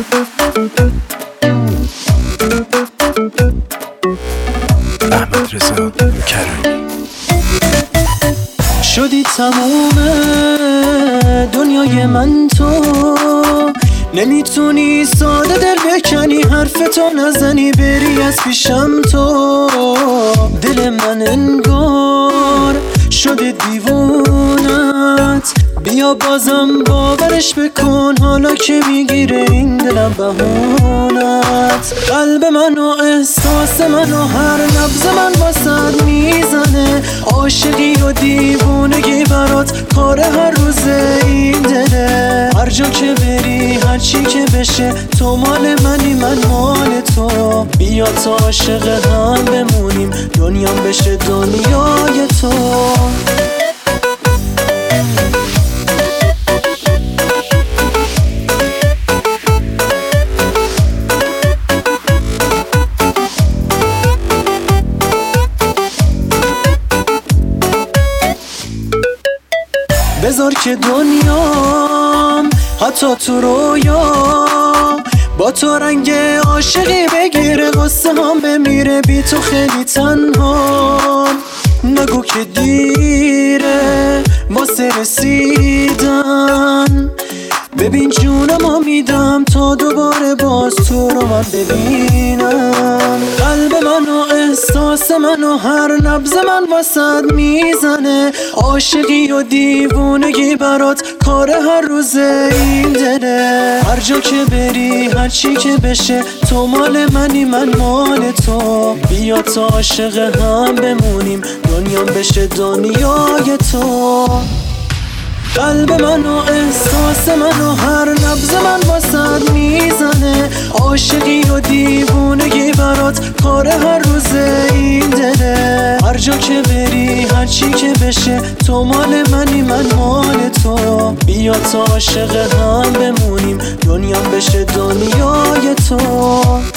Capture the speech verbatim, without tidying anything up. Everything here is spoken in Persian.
احمد رضا کرمی. شدی تموم دنیای من تو، نمیتونی ساده دل بکنی، حرفتو نزنی بری از پیشم تو. دل من انگار شده دیوونت، بیا بازم باورش بکن، حالا که میگیره این دلم بهونت. قلب من و احساس من و هر نبض من واسد میزنه، عاشقی و دیوونگی برات کار هر روز این دله. هر جا که بری هر چی که بشه تو مال منی من مال تو، بیا تا عاشق هم بمونیم دنیام بشه دنیای تو. بذار که دنیام حتی تو رویا با تو رنگ عاشقی بگیره، قصه هم بمیره بی تو خیلی تنها. نگو که دیره واسه رسیدن، ببین جونم میدم تا دوباره باز تو رو من ببینم. قلب من و احساس من و هر نبض من واسد میزنه، عاشقی و دیوونگی برات کار هر روز این دله. هر جا که بری هر چی که بشه تو مال منی من مال تو، بیا تا عاشق هم بمونیم دنیام بشه دنیای تو. قلب من و احساس من و هر نبض من واسد میزنه، عاشقی و دیوونگی برات کار هر روز این دله. هر جا که بری هر چی که بشه تو مال منی من مال تو، بیا تا عاشق هم بمونیم دنیام بشه دنیای تو.